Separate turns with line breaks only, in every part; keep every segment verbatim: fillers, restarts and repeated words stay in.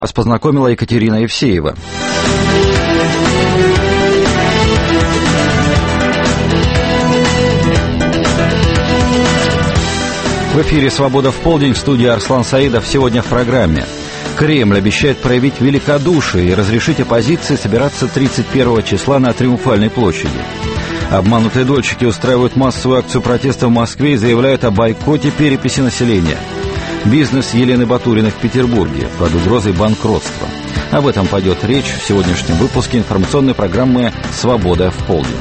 Вас познакомила Екатерина Евсеева. В эфире «Свобода в полдень», в студии Арслан Саидов. Сегодня в программе. Кремль обещает проявить великодушие и разрешить оппозиции собираться тридцать первого числа на Триумфальной площади. Обманутые дольщики устраивают массовую акцию протеста в Москве и заявляют о бойкоте переписи населения. Бизнес Елены Батуриной в Петербурге под угрозой банкротства. Об этом пойдет речь в сегодняшнем выпуске информационной программы «Свобода в полдень».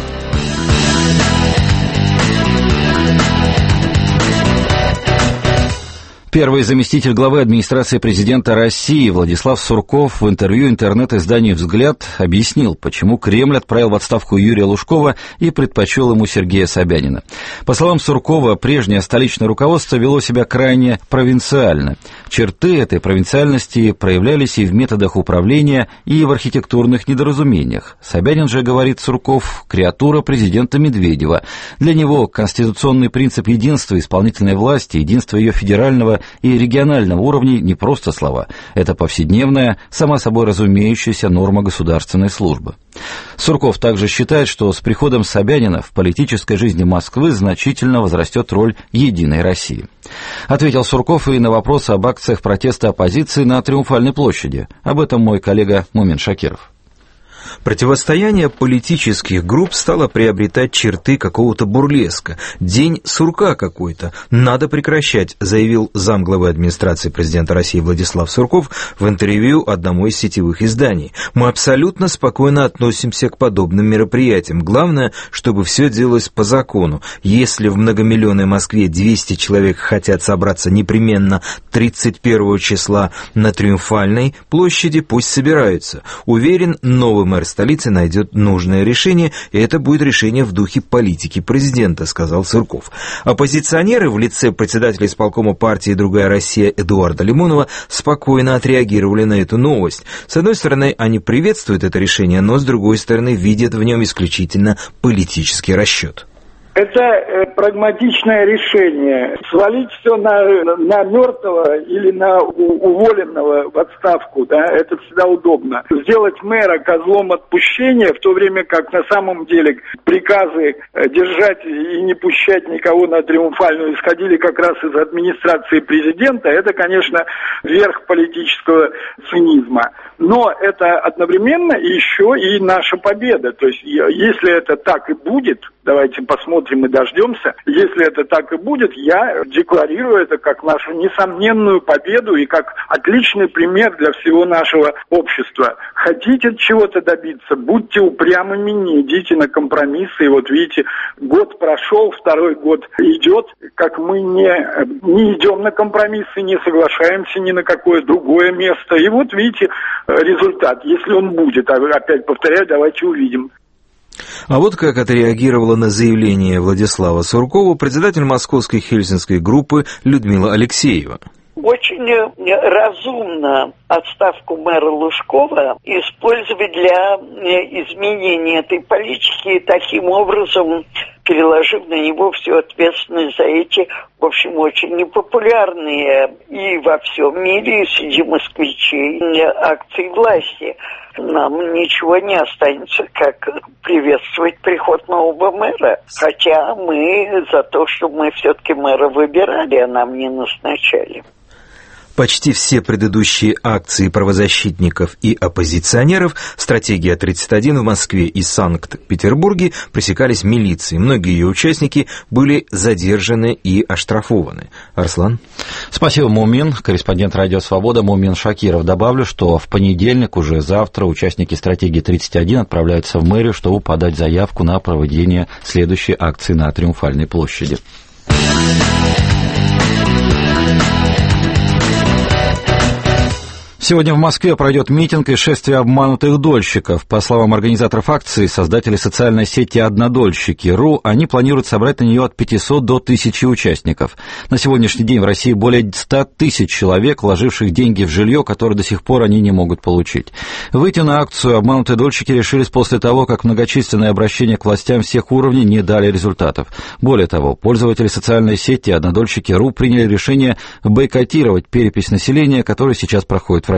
Первый заместитель главы администрации президента России Владислав Сурков в интервью интернет-изданию «Взгляд» объяснил, почему Кремль отправил в отставку Юрия Лужкова и предпочел ему Сергея Собянина. По словам Суркова, прежнее столичное руководство вело себя крайне провинциально. Черты этой провинциальности проявлялись и в методах управления, и в архитектурных недоразумениях. Собянин же, говорит Сурков, креатура президента Медведева. Для него конституционный принцип единства исполнительной власти, единства ее федерального и регионального уровней не просто слова. Это повседневная, сама собой разумеющаяся норма государственной службы. Сурков также считает, что с приходом Собянина в политической жизни Москвы значительно возрастет роль «Единой России». Ответил Сурков и на вопрос об акциях протеста оппозиции на Триумфальной площади. Об этом мой коллега Мумин Шакиров.
Противостояние политических групп стало приобретать черты какого-то бурлеска. День сурка какой-то. Надо прекращать, заявил замглавы администрации президента России Владислав Сурков в интервью одному из сетевых изданий. Мы абсолютно спокойно относимся к подобным мероприятиям. Главное, чтобы все делалось по закону. Если в многомиллионной Москве двести человек хотят собраться непременно тридцать первого числа на Триумфальной площади, пусть собираются. Уверен, новый мэр столицы найдет нужное решение, и это будет решение в духе политики президента, сказал Сурков. Оппозиционеры в лице председателя исполкома партии «Другая Россия» Эдуарда Лимонова спокойно отреагировали на эту новость. С одной стороны, они приветствуют это решение, но с другой стороны, видят в нем исключительно политический расчет.
Это э, прагматичное решение. Свалить все на, на мертвого или на у, уволенного в отставку, да, это всегда удобно. Сделать мэра козлом отпущения, в то время как на самом деле приказы э, держать и не пущать никого на Триумфальную исходили как раз из администрации президента, это, конечно, верх политического цинизма. Но это одновременно еще и наша победа. То есть, если это так и будет, давайте посмотрим и дождемся. Если это так и будет, я декларирую это как нашу несомненную победу и как отличный пример для всего нашего общества. Хотите чего-то добиться, будьте упрямыми, не идите на компромиссы. И вот видите, год прошел, второй год идет, как мы не, не идем на компромиссы, не соглашаемся ни на какое другое место. И вот видите результат. Если он будет, опять повторяю, давайте увидим.
А вот как отреагировала на заявление Владислава Суркова председатель московской хельсинской группы Людмила Алексеева.
Очень разумно отставку мэра Лужкова использовать для изменения этой политики и таким образом переложив на него всю ответственность за эти, в общем, очень непопулярные и во всем мире среди москвичей акции власти. Нам ничего не останется, как приветствовать приход нового мэра. Хотя мы за то, что мы все-таки мэра выбирали, а нам не назначали.
Почти все предыдущие акции правозащитников и оппозиционеров «Стратегия тридцать один» в Москве и Санкт-Петербурге пресекались милицией. Многие ее участники были задержаны и оштрафованы. Арслан?
Спасибо, Мумин. Корреспондент «Радио Свобода» Мумин Шакиров. Добавлю, что в понедельник, уже завтра, участники «Стратегии тридцать один» отправляются в мэрию, чтобы подать заявку на проведение следующей акции на Триумфальной площади. Сегодня в Москве пройдет митинг и шествие обманутых дольщиков. По словам организаторов акции, создатели социальной сети «Однодольщики.ру», они планируют собрать на нее от пятисот до тысячи участников. На сегодняшний день в России более ста тысяч человек, вложивших деньги в жилье, которое до сих пор они не могут получить. Выйти на акцию обманутые дольщики решились после того, как многочисленные обращения к властям всех уровней не дали результатов. Более того, пользователи социальной сети «Однодольщики.ру» приняли решение бойкотировать перепись населения, которая сейчас проходит в России.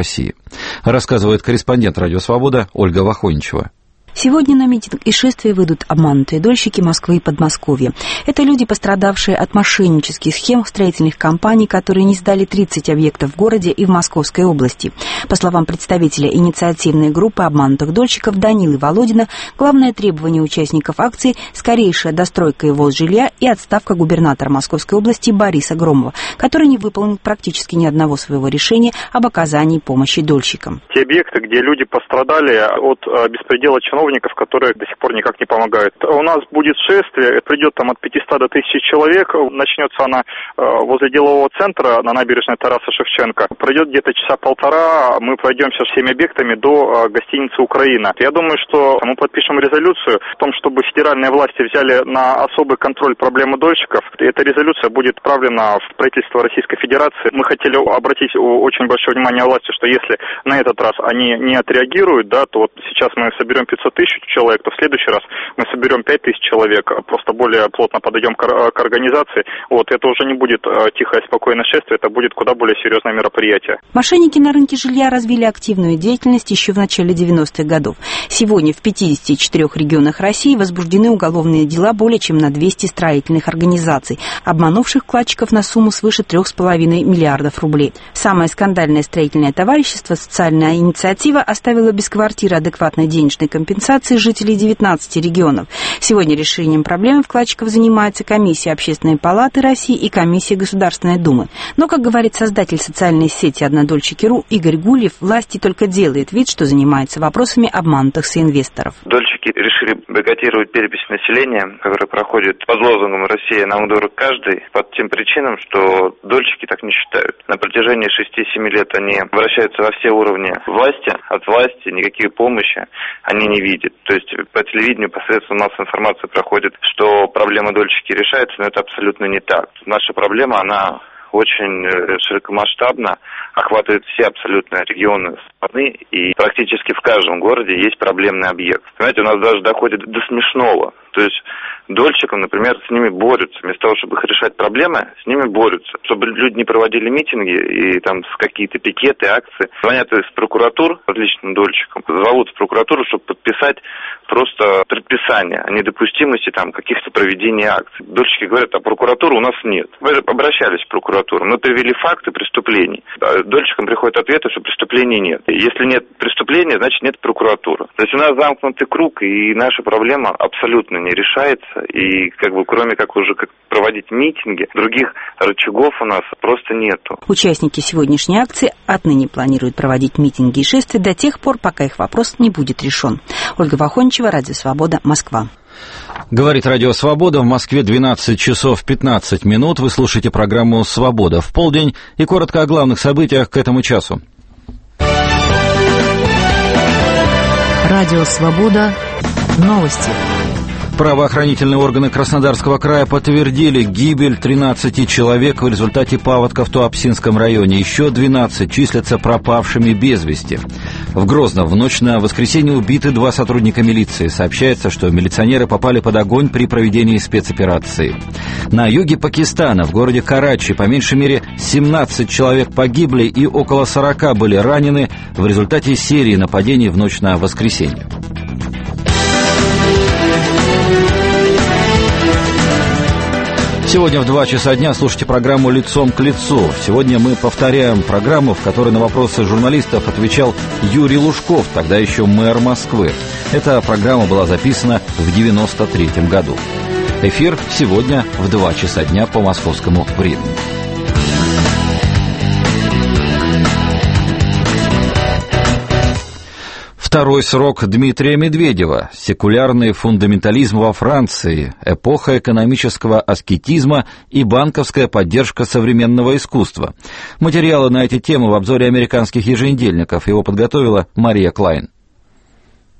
России. Рассказывает корреспондент «Радио Свобода» Ольга Вахоничева.
Сегодня на митинг и шествие выйдут обманутые дольщики Москвы и Подмосковья. Это люди, пострадавшие от мошеннических схем строительных компаний, которые не сдали тридцать объектов в городе и в Московской области. По словам представителя инициативной группы обманутых дольщиков Данилы Володина, главное требование участников акции – скорейшая достройка и ввоз жилья и отставка губернатора Московской области Бориса Громова, который не выполнил практически ни одного своего решения об оказании помощи дольщикам.
Те объекты, где люди пострадали от беспредела чиновников, которые до сих пор никак не помогают. У нас будет шествие, придет там от пятисот до тысячи человек, начнется она возле делового центра на набережной Тараса Шевченко. Пройдет где-то часа полтора, мы пройдемся всеми объектами до гостиницы «Украина». Я думаю, что мы подпишем резолюцию о том, чтобы федеральные власти взяли на особый контроль проблемы дольщиков. Эта резолюция будет отправлена в правительство Российской Федерации. Мы хотели обратить очень большое внимание власти, что если на этот раз они не отреагируют, да, то вот сейчас мы соберем пятьсот тысяч человек, то в следующий раз мы соберем пять тысяч человек, просто более плотно подойдем к, к организации. Вот, это уже не будет тихое, спокойное шествие, это будет куда более серьезное мероприятие.
Мошенники на рынке жилья развили активную деятельность еще в начале девяностых годов. Сегодня в пятидесяти четырёх регионах России возбуждены уголовные дела более чем на двести строительных организаций, обманувших вкладчиков на сумму свыше трех с половиной миллиардов рублей. Самое скандальное строительное товарищество «Социальная инициатива» оставило без квартиры адекватной денежной компенсации жителей девятнадцати регионов. Сегодня решением проблемы вкладчиков занимается Комиссия Общественной палаты России и Комиссия Государственной Думы. Но, как говорит создатель социальной сети «Однодольщики.ру» Игорь Гульев, власти только делает вид, что занимается вопросами обманутых соинвесторов.
Дольщики решили бойкотировать перепись населения, которая проходит под лозунгом «Россия нам дорог каждый», по тем причинам, что дольщики так не считают. На протяжении шести-семи лет они обращаются во все уровни власти, от власти никакой помощи они не видят. То есть по телевидению посредством массовой информации проходит, что проблемы дольщики решаются, но это абсолютно не так. Наша проблема, она очень широкомасштабно охватывает все абсолютно регионы страны, и практически в каждом городе есть проблемный объект. Понимаете, у нас даже доходит до смешного. То есть дольщикам, например, с ними борются. Вместо того, чтобы их решать проблемы, с ними борются. Чтобы люди не проводили митинги и там какие-то пикеты, акции. Звонят из прокуратур различным дольщикам, зовут в прокуратуру, чтобы подписать просто предписание о недопустимости там каких-то проведений акций. Дольщики говорят, а прокуратуры у нас нет. Мы же обращались в прокуратуру, мы привели факты преступлений. Дольщикам приходят ответы, что преступлений нет. Если нет преступления, значит нет прокуратуры. То есть у нас замкнутый круг, и наша проблема абсолютно не решается. И как бы кроме как уже как проводить митинги, других рычагов у нас просто нету.
Участники сегодняшней акции отныне планируют проводить митинги и шествия до тех пор, пока их вопрос не будет решен. Ольга Вахоничева, Радио Свобода, Москва.
Говорит Радио Свобода. В Москве двенадцать часов пятнадцать минут. Вы слушаете программу «Свобода в полдень». И коротко о главных событиях к этому часу.
Радио Свобода. Новости.
Правоохранительные органы Краснодарского края подтвердили гибель тринадцати человек в результате паводка в Туапсинском районе. Еще двенадцать числятся пропавшими без вести. В Грозном в ночь на воскресенье убиты два сотрудника милиции. Сообщается, что милиционеры попали под огонь при проведении спецоперации. На юге Пакистана, в городе Карачи, по меньшей мере семнадцать человек погибли и около сорока были ранены в результате серии нападений в ночь на воскресенье. Сегодня в два часа дня слушайте программу «Лицом к лицу». Сегодня мы повторяем программу, в которой на вопросы журналистов отвечал Юрий Лужков, тогда еще мэр Москвы. Эта программа была записана в девяносто третьем году. Эфир сегодня в два часа дня по московскому времени. Второй срок Дмитрия Медведева. Секулярный фундаментализм во Франции. Эпоха экономического аскетизма и банковская поддержка современного искусства. Материалы на эти темы в обзоре американских еженедельников. Его подготовила Мария Клайн.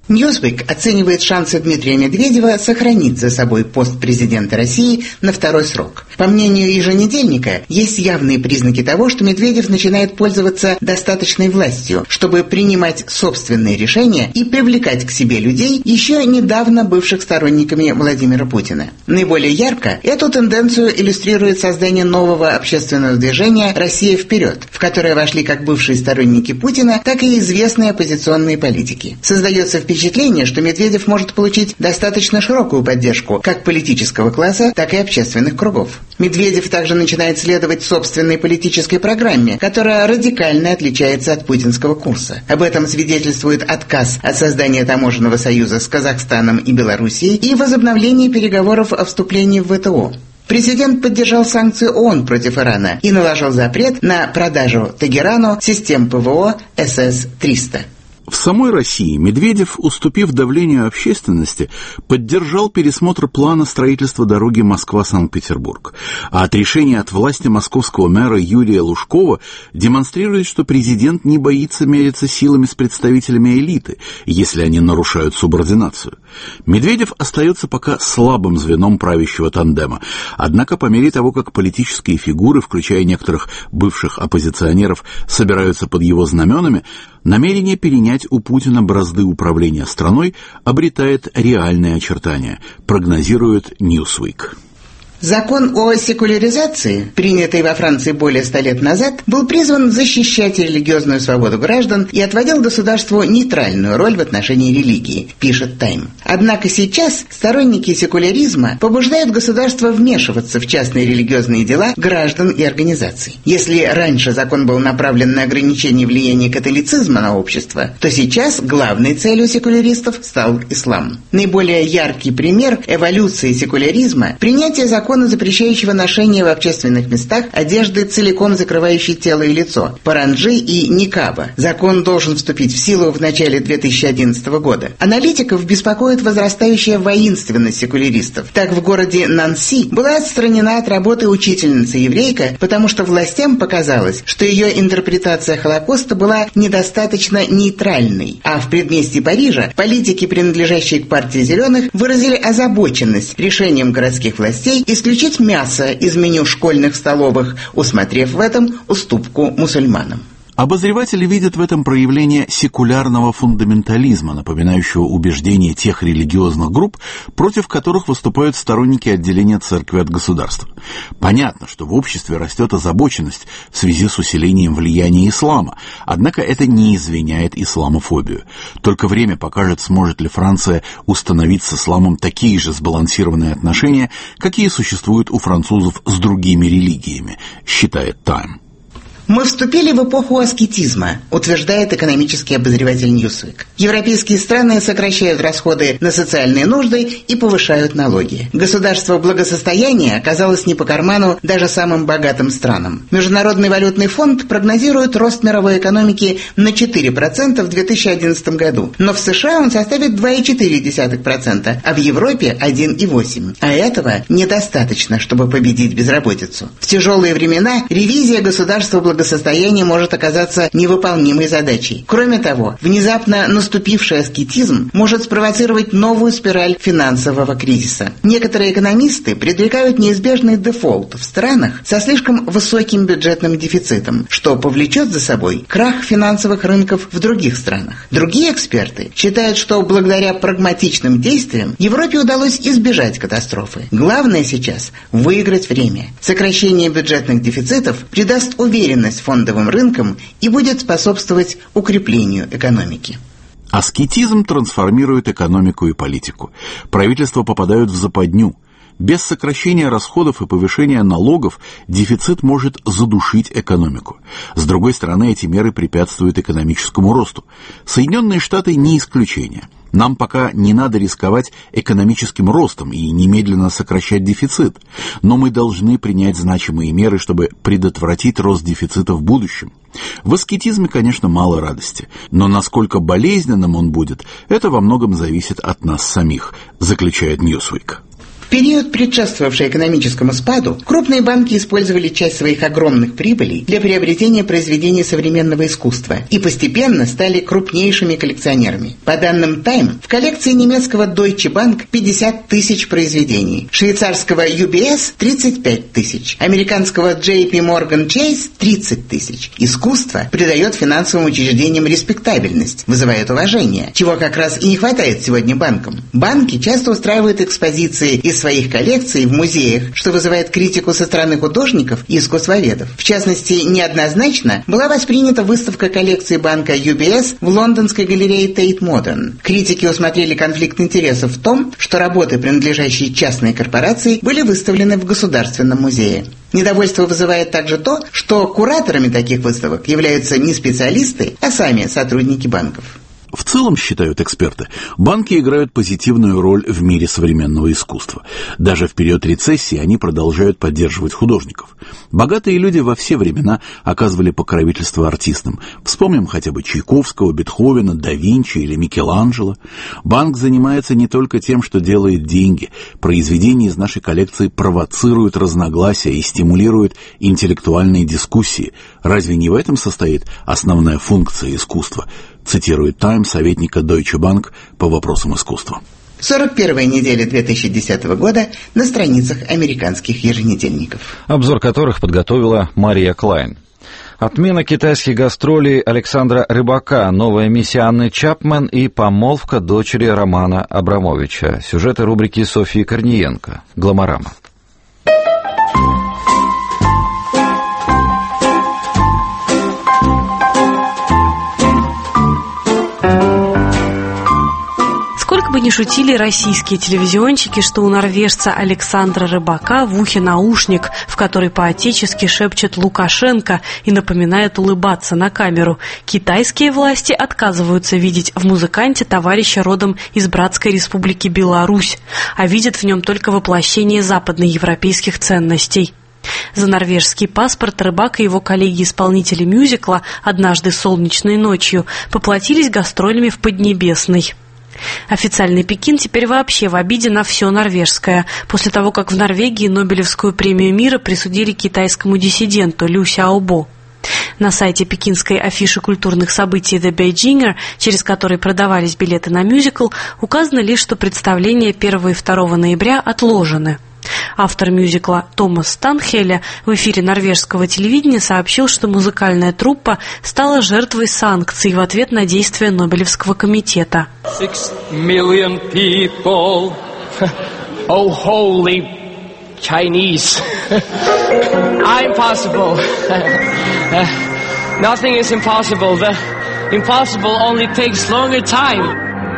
Newsweek оценивает шансы Дмитрия Медведева сохранить за собой пост президента России на второй срок. По мнению еженедельника, есть явные признаки того, что Медведев начинает пользоваться достаточной властью, чтобы принимать собственные решения и привлекать к себе людей, еще недавно бывших сторонниками Владимира Путина. Наиболее ярко эту тенденцию иллюстрирует создание нового общественного движения «Россия вперед», в которое вошли как бывшие сторонники Путина, так и известные оппозиционные политики. Создается впечатление, Впечатление, что Медведев может получить достаточно широкую поддержку как политического класса, так и общественных кругов. Медведев также начинает следовать собственной политической программе, которая радикально отличается от путинского курса. Об этом свидетельствует отказ от создания таможенного союза с Казахстаном и Белоруссией и возобновление переговоров о вступлении в вэ тэ о. Президент поддержал санкции ООН против Ирана и наложил запрет на продажу Тегерану систем пэ вэ о эс эс триста.
В самой России Медведев, уступив давлению общественности, поддержал пересмотр плана строительства дороги Москва-Санкт-Петербург. А отрешение от власти московского мэра Юрия Лужкова демонстрирует, что президент не боится мериться силами с представителями элиты, если они нарушают субординацию. Медведев остается пока слабым звеном правящего тандема. Однако по мере того, как политические фигуры, включая некоторых бывших оппозиционеров, собираются под его знаменами, намерение перенять у Путина бразды управления страной обретает реальные очертания, прогнозирует Newsweek.
Закон о секуляризации, принятый во Франции более ста лет назад, был призван защищать религиозную свободу граждан и отводил государству нейтральную роль в отношении религии, пишет Time. Однако сейчас сторонники секуляризма побуждают государство вмешиваться в частные религиозные дела граждан и организаций. Если раньше закон был направлен на ограничение влияния католицизма на общество, то сейчас главной целью секуляристов стал ислам. Наиболее яркий пример эволюции секуляризма – принятие закона, запрещающего ношение в общественных местах одежды, целиком закрывающей тело и лицо, паранджи и никаба. Закон должен вступить в силу в начале две тысячи одиннадцатого года. Аналитиков беспокоит возрастающая воинственность секуляристов. Так, в городе Нанси была отстранена от работы учительница-еврейка, потому что властям показалось, что ее интерпретация Холокоста была недостаточно нейтральной. А в предместье Парижа политики, принадлежащие к партии «Зеленых», выразили озабоченность решением городских властей исключить мясо из меню школьных столовых, усмотрев в этом уступку мусульманам.
Обозреватели видят в этом проявление секулярного фундаментализма, напоминающего убеждения тех религиозных групп, против которых выступают сторонники отделения церкви от государства. Понятно, что в обществе растет озабоченность в связи с усилением влияния ислама, однако это не извиняет исламофобию. Только время покажет, сможет ли Франция установить с исламом такие же сбалансированные отношения, какие существуют у французов с другими религиями, считает Time.
Мы вступили в эпоху аскетизма, утверждает экономический обозреватель Newsweek. Европейские страны сокращают расходы на социальные нужды и повышают налоги. Государство благосостояния оказалось не по карману даже самым богатым странам. Международный валютный фонд прогнозирует рост мировой экономики на четыре процента в две тысячи одиннадцатом году, но в США он составит два целых четыре десятых процента, а в Европе один целых восемь десятых процента. А этого недостаточно, чтобы победить безработицу. В тяжелые времена ревизия государства благосостояния благосостояние может оказаться невыполнимой задачей. Кроме того, внезапно наступивший аскетизм может спровоцировать новую спираль финансового кризиса. Некоторые экономисты предрекают неизбежный дефолт в странах со слишком высоким бюджетным дефицитом, что повлечет за собой крах финансовых рынков в других странах. Другие эксперты считают, что благодаря прагматичным действиям Европе удалось избежать катастрофы. Главное сейчас – выиграть время. Сокращение бюджетных дефицитов придаст уверенность фондовым рынкам и будет способствовать укреплению экономики.
Аскетизм трансформирует экономику и политику. Правительства попадают в западню. Без сокращения расходов и повышения налогов дефицит может задушить экономику. С другой стороны, эти меры препятствуют экономическому росту. Соединенные Штаты не исключение. Нам пока не надо рисковать экономическим ростом и немедленно сокращать дефицит, но мы должны принять значимые меры, чтобы предотвратить рост дефицита в будущем. В аскетизме, конечно, мало радости, но насколько болезненным он будет, это во многом зависит от нас самих, заключает Newsweek.
период, предшествовавший экономическому спаду, крупные банки использовали часть своих огромных прибылей для приобретения произведений современного искусства и постепенно стали крупнейшими коллекционерами. По данным Time, в коллекции немецкого Deutsche Bank пятьдесят тысяч произведений, швейцарского ю би эс тридцать пять тысяч, американского джей пи Morgan Chase тридцать тысяч. Искусство придает финансовым учреждениям респектабельность, вызывает уважение, чего как раз и не хватает сегодня банкам. Банки часто устраивают экспозиции из своих коллекций в музеях, что вызывает критику со стороны художников и искусствоведов. В частности, неоднозначно была воспринята выставка коллекции банка ю би эс в лондонской галерее Tate Modern. Критики усмотрели конфликт интересов в том, что работы, принадлежащие частной корпорации, были выставлены в Государственном музее. Недовольство вызывает также то, что кураторами таких выставок являются не специалисты, а сами сотрудники банков.
В целом, считают эксперты, банки играют позитивную роль в мире современного искусства. Даже в период рецессии они продолжают поддерживать художников. Богатые люди во все времена оказывали покровительство артистам. Вспомним хотя бы Чайковского, Бетховена, да Винчи или Микеланджело. Банк занимается не только тем, что делает деньги. Произведения из нашей коллекции провоцируют разногласия и стимулируют интеллектуальные дискуссии. Разве не в этом состоит основная функция искусства? Цитирует Time советника Deutsche Bank по вопросам искусства.
сорок первая неделя две тысячи десятого года на страницах американских еженедельников.
Обзор которых подготовила Мария Клайн. Отмена китайских гастролей Александра Рыбака, новая миссия Анны Чапман и помолвка дочери Романа Абрамовича. Сюжеты рубрики Софьи Корниенко. Гломорама.
Сколько бы ни шутили российские телевизионщики, что у норвежца Александра Рыбака в ухе наушник, в который по-отечески шепчет «Лукашенко» и напоминает улыбаться на камеру, китайские власти отказываются видеть в музыканте товарища родом из братской республики Беларусь, а видят в нем только воплощение западноевропейских ценностей. За норвежский паспорт Рыбак и его коллеги-исполнители мюзикла «Однажды солнечной ночью» поплатились гастролями в Поднебесной. Официальный Пекин теперь вообще в обиде на все норвежское, после того, как в Норвегии Нобелевскую премию мира присудили китайскому диссиденту Лю Сяобо. На сайте пекинской афиши культурных событий The Beijinger, через который продавались билеты на мюзикл, указано лишь, что представления первого и второго ноября отложены. Автор мюзикла Томас Станхеля в эфире норвежского телевидения сообщил, что музыкальная труппа стала жертвой санкций в ответ на действия Нобелевского комитета.
Six million people. Oh, holy Chinese. Impossible. Nothing is impossible. The impossible only takes longer time.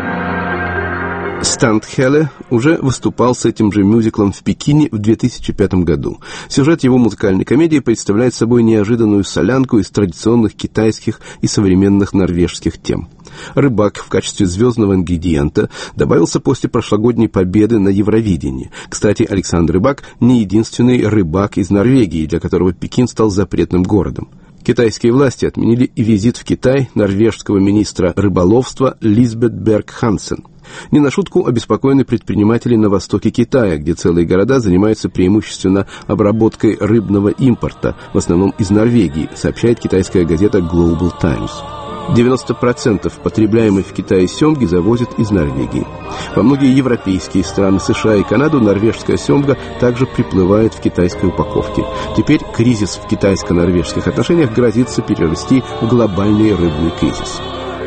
Стантхеле уже выступал с этим же мюзиклом в Пекине в две тысячи пятом году. Сюжет его музыкальной комедии представляет собой неожиданную солянку из традиционных китайских и современных норвежских тем. Рыбак в качестве звездного ингредиента добавился после прошлогодней победы на Евровидении. Кстати, Александр Рыбак не единственный рыбак из Норвегии, для которого Пекин стал запретным городом. Китайские власти отменили и визит в Китай норвежского министра рыболовства Лизбет Берг-Хансен. Не на шутку обеспокоены предприниматели на востоке Китая, где целые города занимаются преимущественно обработкой рыбного импорта, в основном из Норвегии, сообщает китайская газета Global Times. девяносто процентов потребляемой в Китае семги завозят из Норвегии. Во многие европейские страны, США и Канаду норвежская семга также приплывает в китайской упаковке. Теперь кризис в китайско-норвежских отношениях грозится перерасти в глобальный рыбный кризис.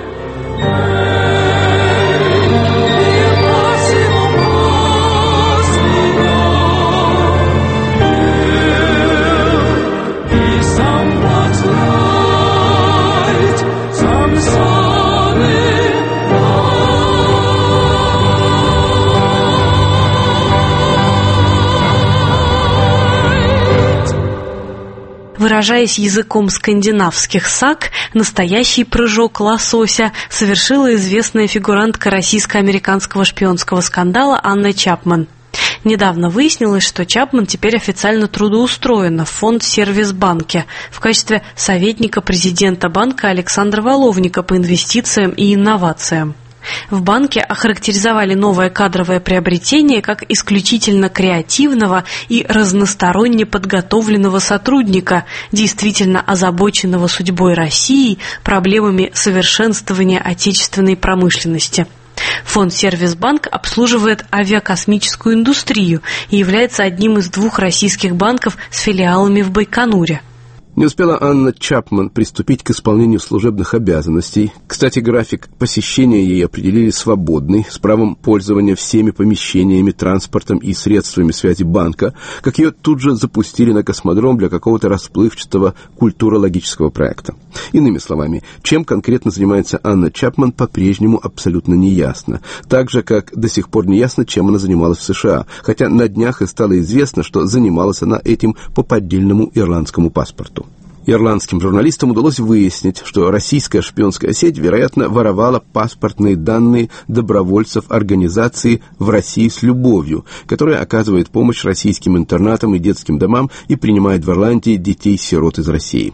Выражаясь языком скандинавских саг, настоящий прыжок лосося совершила известная фигурантка российско-американского шпионского скандала Анна Чапман. Недавно выяснилось, что Чапман теперь официально трудоустроена в фонд «Сервисбанке» в качестве советника президента банка Александра Воловника по инвестициям и инновациям. В банке охарактеризовали новое кадровое приобретение как исключительно креативного и разносторонне подготовленного сотрудника, действительно озабоченного судьбой России, проблемами совершенствования отечественной промышленности. Фонд «Сервисбанк» обслуживает авиакосмическую индустрию и является одним из двух российских банков с филиалами в Байконуре.
Не успела Анна Чапман приступить к исполнению служебных обязанностей. Кстати, график посещения ей определили свободный, с правом пользования всеми помещениями, транспортом и средствами связи банка, как ее тут же запустили на космодром для какого-то расплывчатого культурологического проекта. Иными словами, чем конкретно занимается Анна Чапман, по-прежнему абсолютно неясно. Так же, как до сих пор неясно, чем она занималась в США, хотя на днях и стало известно, что занималась она этим по поддельному ирландскому паспорту. Ирландским журналистам удалось выяснить, что российская шпионская сеть, вероятно, воровала паспортные данные добровольцев организации «В России с любовью», которая оказывает помощь российским интернатам и детским домам и принимает в Ирландии детей-сирот из России.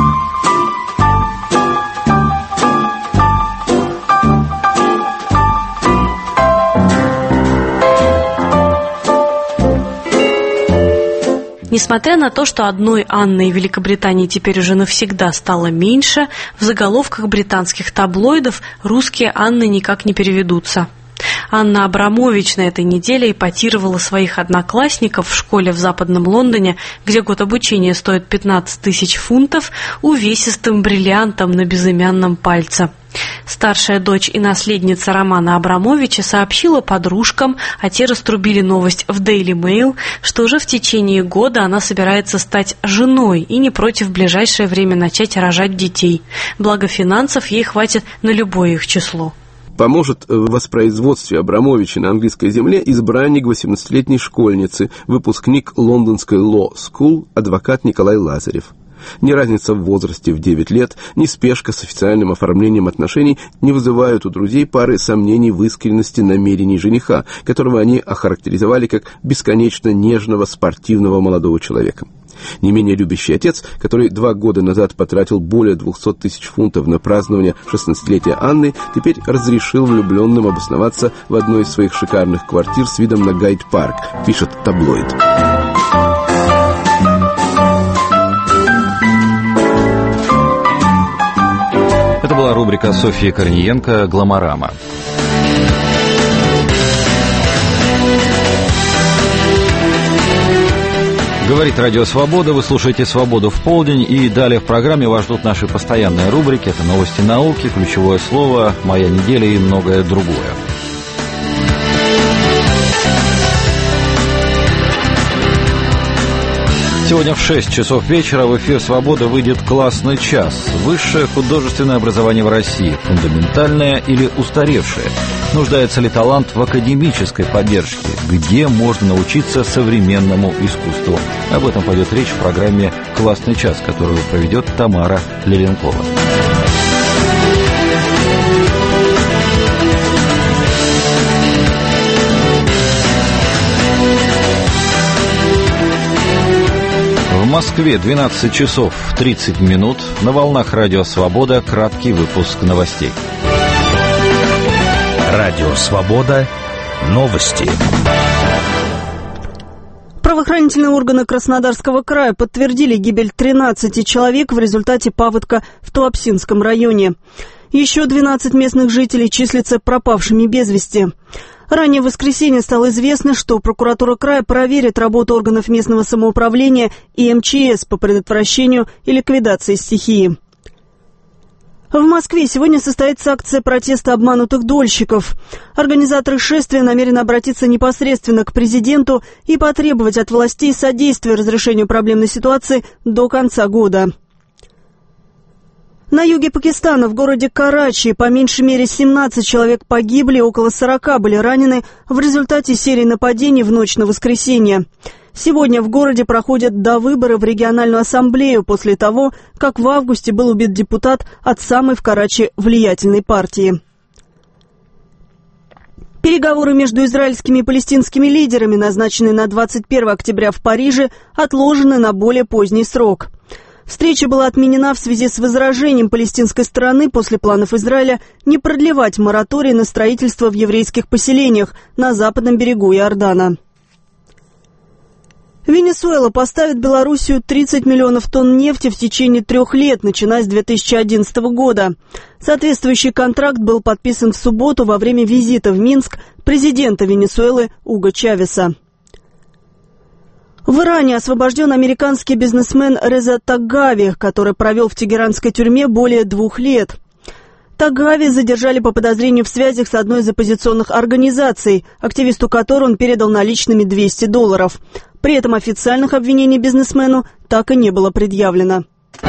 Несмотря на то, что одной Анной в Великобритании теперь уже навсегда стало меньше, в заголовках британских таблоидов русские Анны никак не переведутся. Анна Абрамович на этой неделе эпатировала своих одноклассников в школе в Западном Лондоне, где год обучения стоит пятнадцать тысяч фунтов, увесистым бриллиантом на безымянном пальце. Старшая дочь и наследница Романа Абрамовича сообщила подружкам, а те раструбили новость в Daily Mail, что уже в течение года она собирается стать женой и не против в ближайшее время начать рожать детей. Благо финансов ей хватит на любое их число.
Поможет в воспроизводстве Абрамовича на английской земле избранник восемнадцатилетней школьницы, выпускник Лондонской Law School, адвокат Николай Лазарев. Ни разница в возрасте в девять лет, ни спешка с официальным оформлением отношений не вызывают у друзей пары сомнений в искренности намерений жениха, которого они охарактеризовали как бесконечно нежного, спортивного молодого человека. Не менее любящий отец, который два года назад потратил более двухсот тысяч фунтов на празднование шестнадцатилетия Анны, теперь разрешил влюбленным обосноваться в одной из своих шикарных квартир с видом на Гайд-парк, пишет таблоид.
Это была рубрика Софьи Корниенко «Гломорама». Говорит Радио Свобода, вы слушаете «Свободу в полдень», и далее в программе вас ждут наши постоянные рубрики. Это новости науки, ключевое слово, моя неделя и многое другое. Сегодня в шесть часов вечера в эфир «Свобода» выйдет «Классный час». Высшее художественное образование в России. Фундаментальное или устаревшее? Нуждается ли талант в академической поддержке? Где можно научиться современному искусству? Об этом пойдет речь в программе «Классный час», которую проведет Тамара Леленкова. В Москве двенадцать часов тридцать минут. На волнах Радио Свобода краткий выпуск новостей.
Радио Свобода. Новости.
Правоохранительные органы Краснодарского края подтвердили гибель тринадцати человек в результате паводка в Туапсинском районе. Еще двенадцать местных жителей числятся пропавшими без вести. Ранее в воскресенье стало известно, что прокуратура края проверит работу органов местного самоуправления и эм че эс по предотвращению и ликвидации стихии. В Москве сегодня состоится акция протеста обманутых дольщиков. Организаторы шествия намерены обратиться непосредственно к президенту и потребовать от властей содействия разрешению проблемной ситуации до конца года. На юге Пакистана, в городе Карачи, по меньшей мере семнадцать человек погибли, около сорока были ранены в результате серии нападений в ночь на воскресенье. Сегодня в городе проходят довыборы в региональную ассамблею после того, как в августе был убит депутат от самой в Карачи влиятельной партии. Переговоры между израильскими и палестинскими лидерами, назначенные на двадцать первое октября в Париже, отложены на более поздний срок. Встреча была отменена в связи с возражением палестинской стороны после планов Израиля не продлевать мораторий на строительство в еврейских поселениях на западном берегу Иордана. Венесуэла поставит Белоруссию тридцать миллионов тонн нефти в течение трех лет, начиная с две тысячи одиннадцатого года. Соответствующий контракт был подписан в субботу во время визита в Минск президента Венесуэлы Уго Чавеса. В Иране освобожден американский бизнесмен Реза Таггави, который провел в тегеранской тюрьме более двух лет. Таггави задержали по подозрению в связях с одной из оппозиционных организаций, активисту которой он передал наличными двести долларов. При этом официальных обвинений бизнесмену так и не было предъявлено.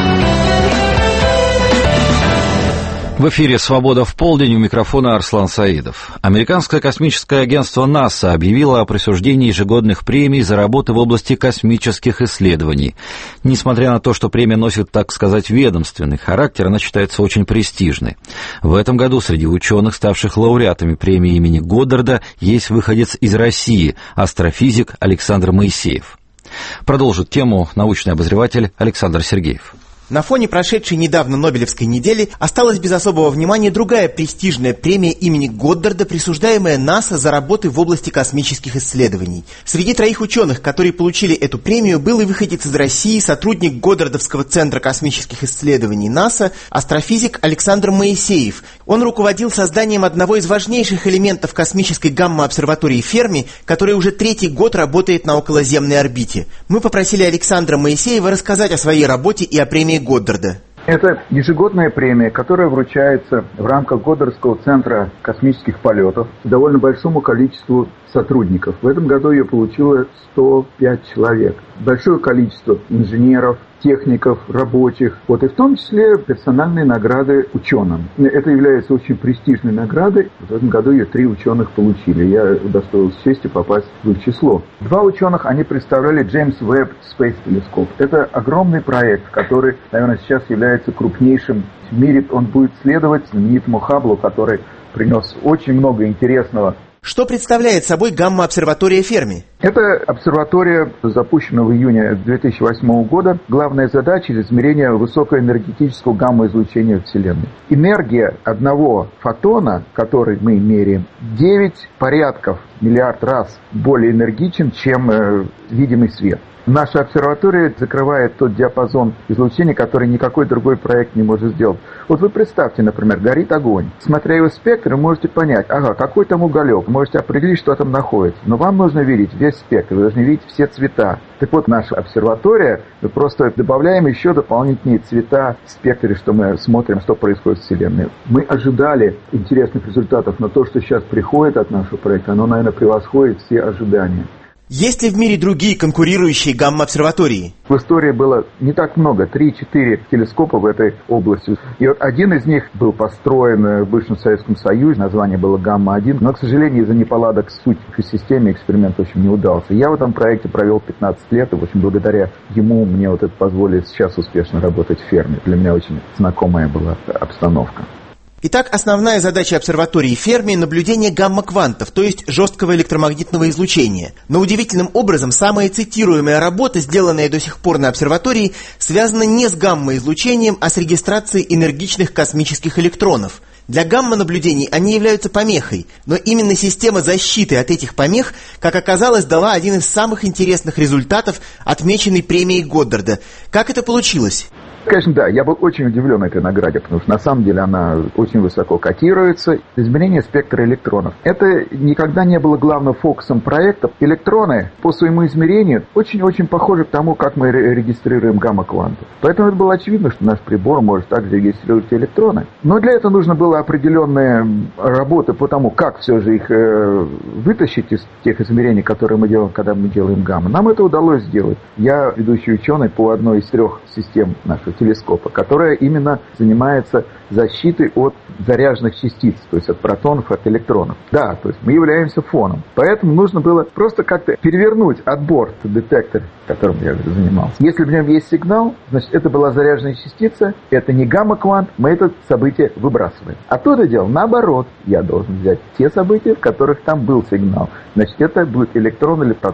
В эфире «Свобода в полдень», у микрофона Арслан Саидов. Американское космическое агентство НАСА объявило о присуждении ежегодных премий за работы в области космических исследований. Несмотря на то, что премия носит, так сказать, ведомственный характер, она считается очень престижной. В этом году среди ученых, ставших лауреатами премии имени Годдарда, есть выходец из России, астрофизик Александр Моисеев. Продолжит тему научный обозреватель Александр Сергеев.
На фоне прошедшей недавно Нобелевской недели осталась без особого внимания другая престижная премия имени Годдарда, присуждаемая НАСА за работы в области космических исследований. Среди троих ученых, которые получили эту премию, был и выходец из России, сотрудник Годдардовского центра космических исследований НАСА, астрофизик Александр Моисеев. Он руководил созданием одного из важнейших элементов космической гамма-обсерватории Ферми, которая уже третий год работает на околоземной орбите. Мы попросили Александра Моисеева рассказать о своей работе и о премии Годдарда.
Это ежегодная премия, которая вручается в рамках Годдардского центра космических полетов довольно большому количеству сотрудников. В этом году ее получило сто пять человек. Большое количество инженеров, техников, рабочих, вот, и в том числе персональные награды ученым. Это является очень престижной наградой. В этом году ее три ученых получили. Я удостоился чести попасть в их число. Два ученых, они представляли Джеймс Уэбб Space Telescope. Это огромный проект, который, наверное, сейчас является крупнейшим в мире. Он будет следовать знаменитому Хабблу, который принес очень много интересного.
Что представляет собой гамма-обсерватория Ферми?
Это обсерватория запущена в июне две тысячи восьмого года. Главная задача – измерение высокоэнергетического гамма-излучения Вселенной. Энергия одного фотона, который мы меряем, девять порядков, миллиард раз более энергичен, чем э, видимый свет. Наша обсерватория закрывает тот диапазон излучения, который никакой другой проект не может сделать. Вот вы представьте, например, горит огонь. Смотря его спектр, вы можете понять, ага, какой там уголек, можете определить, что там находится. Но вам нужно видеть весь спектр, вы должны видеть все цвета. Так вот, наша обсерватория, мы просто добавляем еще дополнительные цвета в спектре, что мы смотрим, что происходит в Вселенной. Мы ожидали интересных результатов, но то, что сейчас приходит от нашего проекта, оно, наверное, превосходит все ожидания.
Есть ли в мире другие конкурирующие гамма-обсерватории?
В истории было не так много, три-четыре телескопа в этой области. И вот один из них был построен в бывшем Советском Союзе, название было Гамма один, но, к сожалению, из-за неполадок в спутниковой системе эксперимент в общем не удался. Я в этом проекте провел пятнадцать лет, и, в общем, благодаря ему мне вот это позволит сейчас успешно работать в Ферми. Для меня очень знакомая была обстановка.
Итак, основная задача обсерватории Ферми – наблюдение гамма-квантов, то есть жесткого электромагнитного излучения. Но удивительным образом самая цитируемая работа, сделанная до сих пор на обсерватории, связана не с гамма-излучением, а с регистрацией энергичных космических электронов. Для гамма-наблюдений они являются помехой, но именно система защиты от этих помех, как оказалось, дала один из самых интересных результатов, отмеченный премией Годдарда. Как это получилось?
Конечно, да, я был очень удивлен этой награде, потому что на самом деле она очень высоко котируется. Измерение спектра электронов. Это никогда не было главным фокусом проекта. Электроны по своему измерению очень-очень похожи к тому, как мы регистрируем гамма-кванты. Поэтому это было очевидно, что наш прибор может также регистрировать электроны. Но для этого нужно было определенная работа по тому, как все же их э, вытащить из тех измерений, которые мы делаем, когда мы делаем гамма. Нам это удалось сделать. Я ведущий ученый по одной из трех систем нашего телескопа, которая именно занимается защитой от заряженных частиц, то есть от протонов, от электронов. Да, то есть мы являемся фоном. Поэтому нужно было просто как-то перевернуть отбор детектор, которым я занимался. Если в нем есть сигнал, значит, это была заряженная частица, это не гамма-квант, мы это событие выбрасываем. А то это дело наоборот. Я должен взять те события, в которых там был сигнал. Значит, это будет электрон или протон.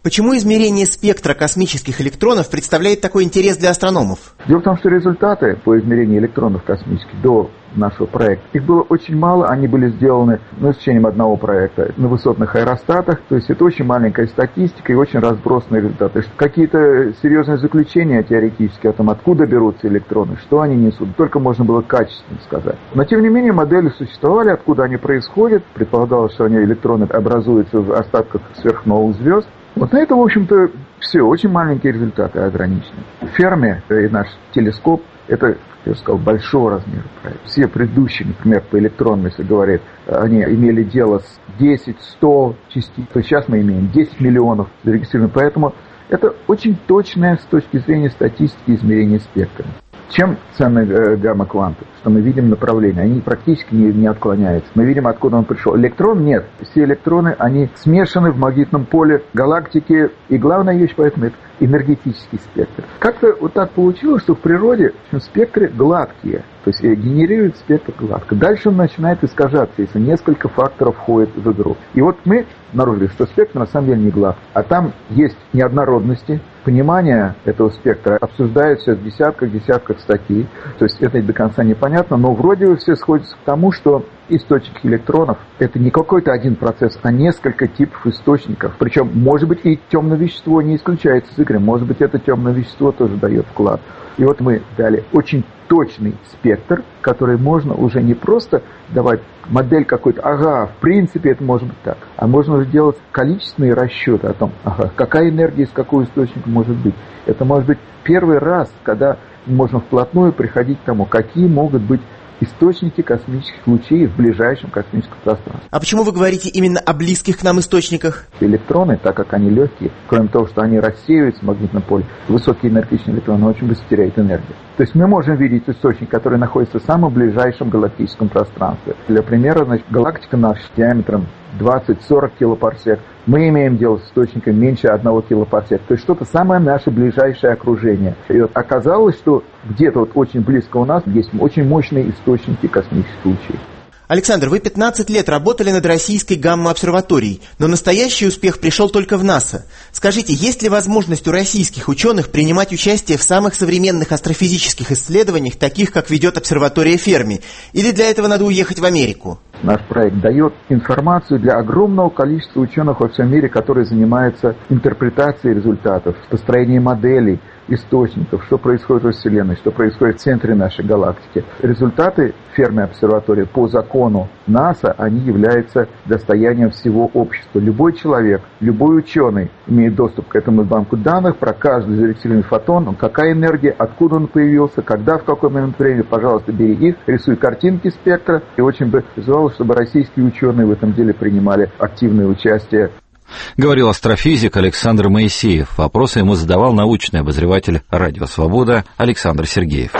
Почему измерение спектра космических электронов представляет такой интерес для астрономов?
Дело в том, что результаты по измерению электронов космических до нашего проекта, их было очень мало, они были сделаны, ну, с течением одного проекта на высотных аэростатах, то есть это очень маленькая статистика и очень разбросанные результаты. Какие-то серьезные заключения теоретические о том, откуда берутся электроны, что они несут, только можно было качественно сказать. Но, тем не менее, модели существовали, откуда они происходят, предполагалось, что они, электроны, образуются в остатках сверхновых звезд. Вот на это, в общем-то, все, очень маленькие результаты, ограничены. Ферми и наш телескоп, это, я сказал, большого размера проект. Все предыдущие, например, по электронам, если говорить, они имели дело с десять-сто частиц, то сейчас мы имеем десять миллионов зарегистрированных, поэтому это очень точное с точки зрения статистики измерения спектра. Чем ценны э, гамма-кванты? Что мы видим направление, они практически не, не отклоняются. Мы видим, откуда он пришел. Электрон нет. Все электроны, они смешаны в магнитном поле галактики. И главная вещь поэтому это энергетический спектр. Как-то вот так получилось, что в природе спектры гладкие. То есть генерирует спектр гладко. Дальше он начинает искажаться, если несколько факторов входит в игру. И вот мы обнаружили, что спектр на самом деле не гладкий. А там есть неоднородности. Понимание этого спектра обсуждается в десятках-десятках статей. То есть это до конца непонятно, но вроде бы все сходятся к тому, что источники электронов — это не какой-то один процесс, а несколько типов источников. Причем, может быть, и темное вещество не исключается из игры. Может быть, это темное вещество тоже дает вклад. И вот мы дали очень точный спектр, который можно уже не просто давать модель какой-то, ага, в принципе это может быть так, а можно уже делать количественные расчеты о том, ага, какая энергия из какого источника может быть. Это может быть первый раз, когда можно вплотную приходить к тому, какие могут быть источники космических лучей в ближайшем космическом пространстве.
А почему вы говорите именно о близких к нам источниках?
Электроны, так как они легкие, кроме того, что они рассеиваются в магнитном поле, высокие энергетичные электроны очень быстро теряют энергию. То есть мы можем видеть источник, который находится в самом ближайшем галактическом пространстве. Для примера, значит, галактика наша диаметром двадцать-сорок килопарсек. Мы имеем дело с источником меньше одного килопарсек. То есть что-то самое наше ближайшее окружение. И вот оказалось, что где-то вот очень близко у нас есть очень мощные источники космических лучей.
Александр, вы пятнадцать лет работали над российской гамма-обсерваторией, но настоящий успех пришел только в НАСА. Скажите, есть ли возможность у российских ученых принимать участие в самых современных астрофизических исследованиях, таких, как ведет обсерватория Ферми? Или для этого надо уехать в Америку?
Наш проект дает информацию для огромного количества ученых во всем мире, которые занимаются интерпретацией результатов, построением моделей, источников, что происходит во Вселенной, что происходит в центре нашей галактики. Результаты Ферми обсерватории по закону НАСА, они являются достоянием всего общества. Любой человек, любой ученый имеет доступ к этому банку данных про каждый зарегистрированный фотон, какая энергия, откуда он появился, когда, в какой момент времени, пожалуйста, бери их, рисуй картинки спектра. И очень бы желал, чтобы российские ученые в этом деле принимали активное участие.
Говорил астрофизик Александр Моисеев. Вопросы ему задавал научный обозреватель «Радио Свобода» Александр Сергеев.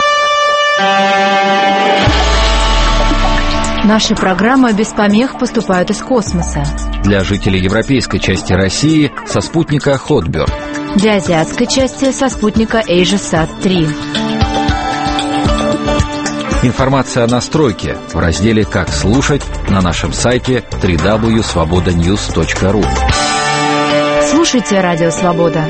Наши программы без помех поступают из космоса.
Для жителей европейской части России со спутника Хотберг.
Для азиатской части со спутника AsiaSat три.
Информация о настройке в разделе «Как слушать» на нашем сайте дабл ю дабл ю дабл ю точка свобода ньюс точка ру.
Слушайте Радио Свобода.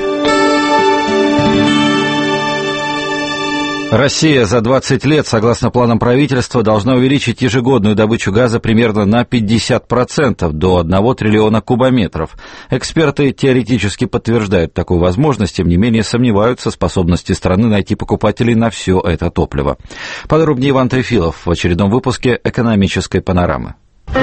Россия за двадцать лет, согласно планам правительства, должна увеличить ежегодную добычу газа примерно на пятьдесят процентов, до одного триллиона кубометров. Эксперты теоретически подтверждают такую возможность, тем не менее сомневаются в способности страны найти покупателей на все это топливо. Подробнее Иван Трефилов в очередном выпуске «Экономической панорамы».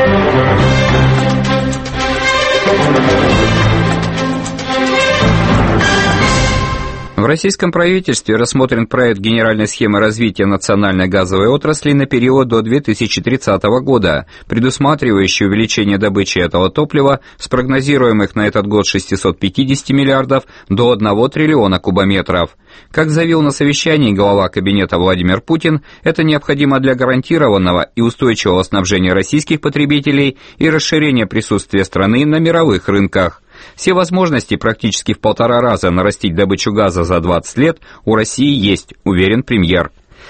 В российском правительстве рассмотрен проект генеральной схемы развития национальной газовой отрасли на период до две тысячи тридцатого года, предусматривающий увеличение добычи этого топлива с прогнозируемых на этот год шестисот пятидесяти миллиардов до одного триллиона кубометров. Как заявил на совещании глава кабинета Владимир Путин, это необходимо для гарантированного и устойчивого снабжения российских потребителей и расширения присутствия страны на мировых рынках. Все возможности практически в полтора раза нарастить добычу газа за двадцать лет у России есть, уверен премьер.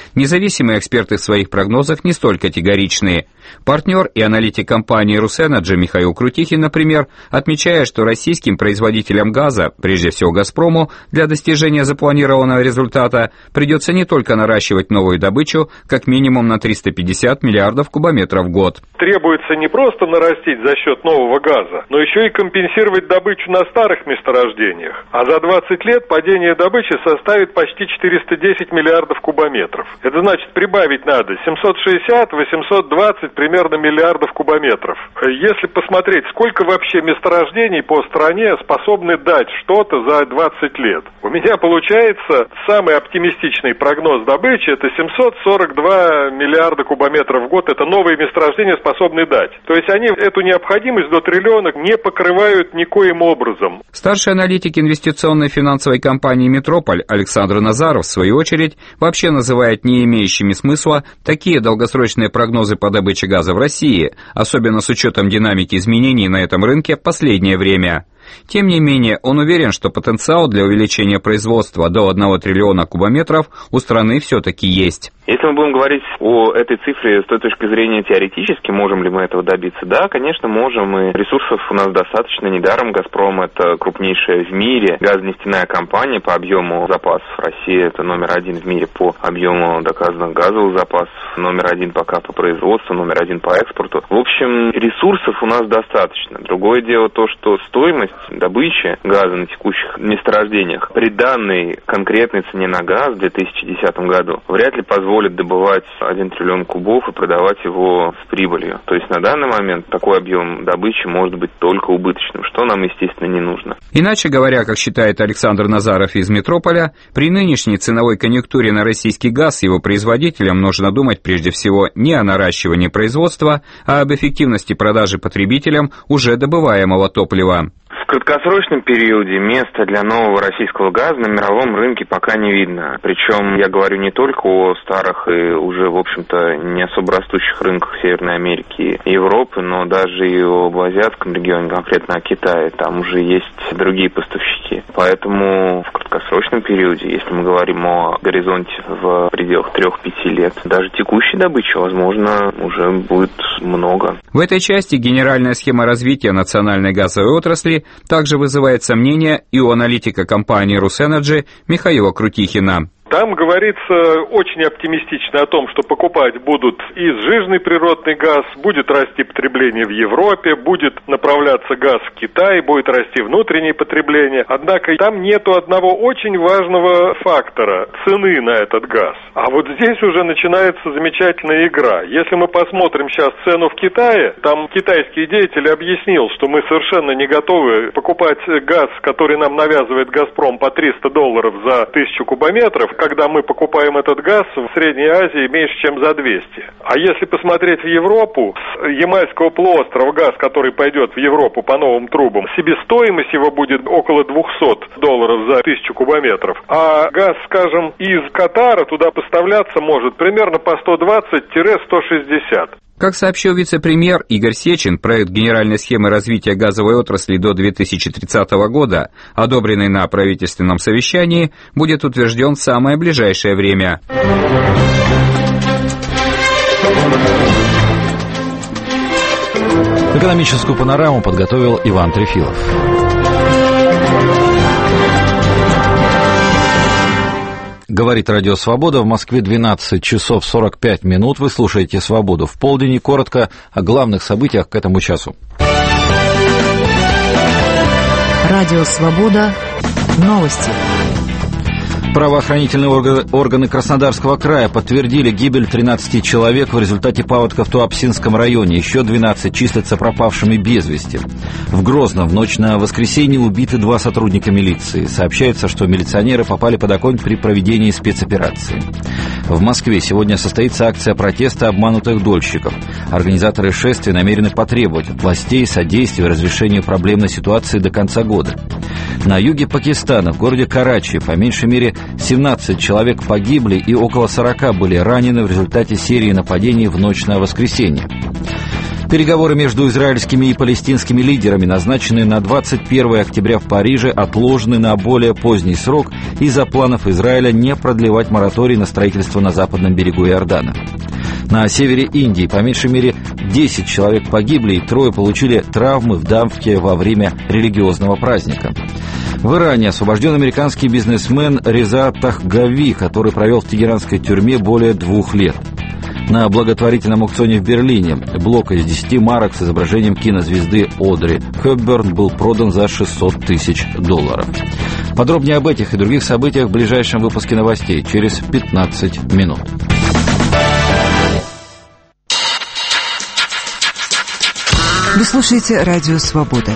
Независимые эксперты в своих прогнозах не столь категоричные. Партнер и аналитик компании «Русэнерджи» Михаил Крутихин, например, отмечает, что российским производителям газа, прежде всего «Газпрому», для достижения запланированного результата придется не только наращивать новую добычу, как минимум на триста пятьдесят миллиардов кубометров в год.
Требуется не просто нарастить за счет нового газа, но еще и компенсировать добычу на старых месторождениях. А за двадцать лет падение добычи составит почти четыреста десять миллиардов кубометров. Это значит, прибавить надо семьсот шестьдесят - восемьсот двадцать примерно миллиардов кубометров. Если посмотреть, сколько вообще месторождений по стране способны дать что-то за двадцать лет, у меня получается самый оптимистичный прогноз добычи — это семьсот сорок два миллиарда кубометров в год. Это новые месторождения способны дать. То есть они эту необходимость до триллиона не покрывают никоим образом.
Старший аналитик инвестиционной финансовой компании «Метрополь» Александр Назаров, в свою очередь, вообще называет не имеющими смысла такие долгосрочные прогнозы по добыче газа в России, особенно с учетом динамики изменений на этом рынке в последнее время. Тем не менее, он уверен, что потенциал для увеличения производства до одного триллиона кубометров у страны все-таки есть.
Если мы будем говорить о этой цифре с той точки зрения теоретически, можем ли мы этого добиться? Да, конечно, можем, и ресурсов у нас достаточно. Недаром «Газпром» — это крупнейшая в мире газонефтяная компания по объему запасов. Россия — это номер один в мире по объему доказанных газовых запасов, номер один пока по производству, номер один по экспорту. В общем, ресурсов у нас достаточно. Другое дело то, что стоимость добычи газа на текущих месторождениях при данной конкретной цене на газ в две тысячи десятом году вряд ли позволит добывать один триллион кубов и продавать его с прибылью. То есть на данный момент такой объем добычи может быть только убыточным, что нам, естественно, не нужно.
Иначе говоря, как считает Александр Назаров из «Метрополя», при нынешней ценовой конъюнктуре на российский газ его производителям нужно думать прежде всего не о наращивании производства, а об эффективности продажи потребителям уже добываемого топлива.
В краткосрочном периоде места для нового российского газа на мировом рынке пока не видно. Причем я говорю не только о старых и уже, в общем-то, не особо растущих рынках Северной Америки и Европы, но даже и об азиатском регионе, конкретно о Китае. Там уже есть другие поставщики. Поэтому в краткосрочном периоде, если мы говорим о горизонте в пределах трех-пяти лет, даже текущей добычи, возможно, уже будет много.
В этой части генеральная схема развития национальной газовой отрасли также вызывает сомнения и у аналитика компании «Русэнерджи» Михаила Крутихина.
Там говорится очень оптимистично о том, что покупать будут и сжиженный природный газ, будет расти потребление в Европе, будет направляться газ в Китай, будет расти внутреннее потребление. Однако там нету одного очень важного фактора – цены на этот газ. А вот здесь уже начинается замечательная игра. Если мы посмотрим сейчас цену в Китае, там китайский деятель объяснил, что мы совершенно не готовы покупать газ, который нам навязывает «Газпром» по триста долларов за тысячу кубометров, когда мы покупаем этот газ в Средней Азии меньше, чем за двести. А если посмотреть в Европу, с Ямальского полуострова газ, который пойдет в Европу по новым трубам, себестоимость его будет около двести долларов за тысячу кубометров. А газ, скажем, из Катара туда поставляться может примерно по сто двадцать - сто шестьдесят.
Как сообщил вице-премьер Игорь Сечин, проект генеральной схемы развития газовой отрасли до две тысячи тридцатого года, одобренный на правительственном совещании, будет утвержден в самое ближайшее время.
Экономическую панораму подготовил Иван Трефилов. Говорит Радио Свобода. В Москве двенадцать часов сорок пять минут. Вы слушаете «Свободу в полдень». И коротко о главных событиях к этому часу.
Радио Свобода. Новости.
Правоохранительные органы Краснодарского края подтвердили гибель тринадцати человек в результате паводка в Туапсинском районе. Еще двенадцать числятся пропавшими без вести. В Грозном в ночь на воскресенье убиты два сотрудника милиции. Сообщается, что милиционеры попали под огонь при проведении спецоперации. В Москве сегодня состоится акция протеста обманутых дольщиков. Организаторы шествия намерены потребовать от властей содействия разрешению проблемной ситуации до конца года. На юге Пакистана, в городе Карачи, по меньшей мере семнадцать человек погибли и около сорока были ранены в результате серии нападений в ночь на воскресенье. Переговоры между израильскими и палестинскими лидерами, назначенные на двадцать первое октября в Париже, отложены на более поздний срок из-за планов Израиля не продлевать мораторий на строительство на западном берегу Иордана. На севере Индии по меньшей мере десять человек погибли и трое получили травмы в давке во время религиозного праздника. В Иране освобожден американский бизнесмен Реза Тахгави, который провел в тегеранской тюрьме более двух лет. На благотворительном аукционе в Берлине блок из десяти марок с изображением кинозвезды Одри Хепберн был продан за шестьсот тысяч долларов. Подробнее об этих и других событиях в ближайшем выпуске новостей через пятнадцать минут.
Вы слушаете «Радио Свобода».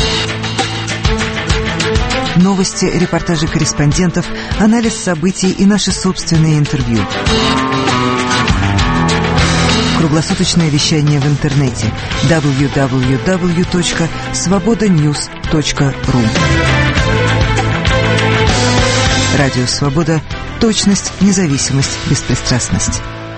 Новости, репортажи корреспондентов, анализ событий и наши собственные интервью. Круглосуточное вещание в интернете дабл ю дабл ю дабл ю точка свобода ньюс точка ру. Радио «Свобода». Точность, независимость, беспристрастность.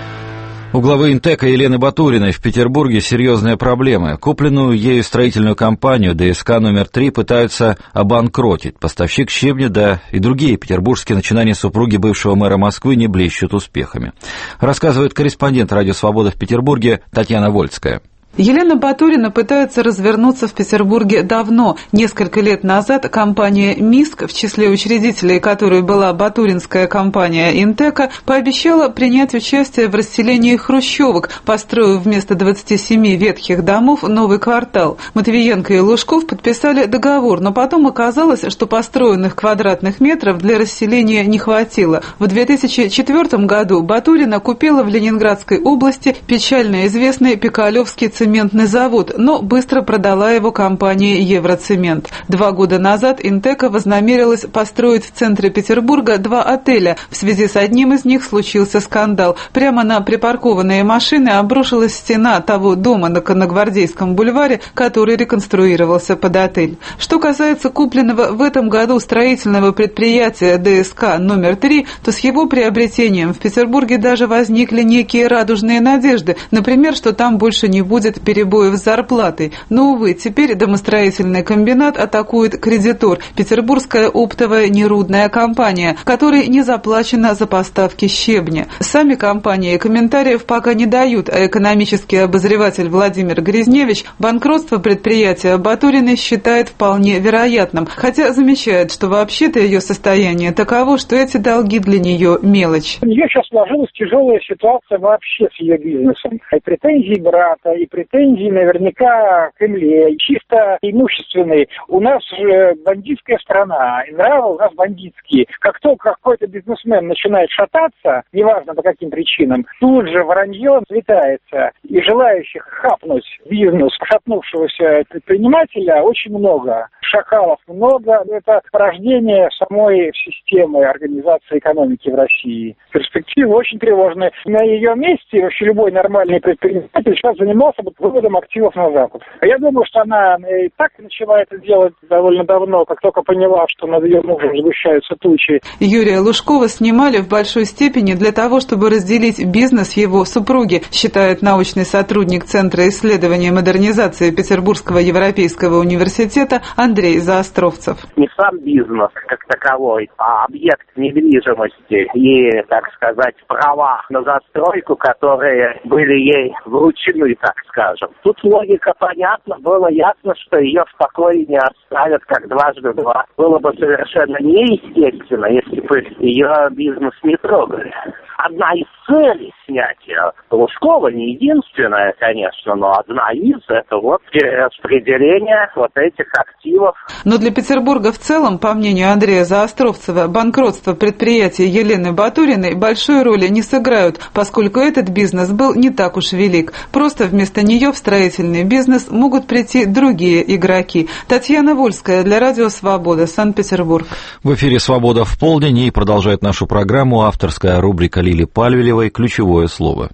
У главы Интека Елены Батуриной в Петербурге серьезные проблемы. Купленную ею строительную компанию ДСК номер три пытаются обанкротить. Поставщик щебня, да и другие петербургские начинания супруги бывшего мэра Москвы не блещут успехами. Рассказывает корреспондент «Радио Свобода» в Петербурге Татьяна Вольская.
Елена Батурина пытается развернуться в Петербурге давно. Несколько лет назад компания «Миск», в числе учредителей которой была батуринская компания «Интека», пообещала принять участие в расселении хрущевок, построив вместо двадцати семи ветхих домов новый квартал. Матвиенко и Лужков подписали договор, но потом оказалось, что построенных квадратных метров для расселения не хватило. В две тысячи четвёртом году Батурина купила в Ленинградской области печально известный Пикалевский цемент. цементный завод, но быстро продала его компании «Евроцемент». Два года назад «Интека» вознамерилась построить в центре Петербурга два отеля. В связи с одним из них случился скандал. Прямо на припаркованные машины обрушилась стена того дома на Конногвардейском бульваре, который реконструировался под отель. Что касается купленного в этом году строительного предприятия ДСК номер три, то с его приобретением в Петербурге даже возникли некие радужные надежды. Например, что там больше не будет перебоев с зарплатой. Но, увы, теперь домостроительный комбинат атакует кредитор – Петербургская оптовая нерудная компания, которой не заплачено за поставки щебня. Сами компании комментариев пока не дают, а экономический обозреватель Владимир Гризневич банкротство предприятия Батуриной считает вполне вероятным, хотя замечает, что вообще-то ее состояние таково, что эти долги для нее мелочь.
У нее сейчас сложилась тяжелая ситуация вообще с ее бизнесом. И претензии брата, и претензии наверняка к Кремле, чисто имущественные. У нас же бандитская страна, и нравы у нас бандитские. Как только какой-то бизнесмен начинает шататься, неважно по каким причинам, тут же вранье цветается. И желающих хапнуть бизнес шатнувшегося предпринимателя очень много. Шакалов много. Это порождение самой системы организации экономики в России. Перспективы очень тревожные. На ее месте вообще любой нормальный предприниматель сейчас занимался бы выводом активов на Запад. Я думаю, что она и так начала это делать довольно давно, как только поняла, что над ее мужем сгущаются тучи.
Юрия Лужкова снимали в большой степени для того, чтобы разделить бизнес его супруги, считает научный сотрудник Центра исследования и модернизации Петербургского европейского университета Андрей Заостровцев.
Не сам бизнес как таковой, а объект недвижимости и, так сказать, права на застройку, которые были ей вручены, так скажем. Тут логика понятна, было ясно, что ее в покое не оставят как дважды два. Было бы совершенно неестественно, если бы ее бизнес не трогали. Одна из целей снятия Лужкова, не единственная, конечно, но одна из, это вот перераспределение вот этих активов.
Но для Петербурга в целом, по мнению Андрея Заостровцева, банкротство предприятия Елены Батуриной большой роли не сыграют, поскольку этот бизнес был не так уж велик. Просто вместо нее в строительный бизнес могут прийти другие игроки. Татьяна Вольская для Радио Свобода, Санкт-Петербург.
В эфире «Свобода в полдень» и продолжает нашу программу авторская рубрика Лили Пальвелевой «Ключевое слово».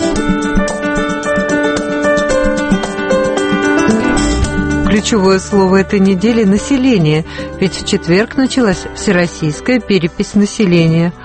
Ключевое слово этой недели – население, ведь в четверг началась всероссийская перепись населения.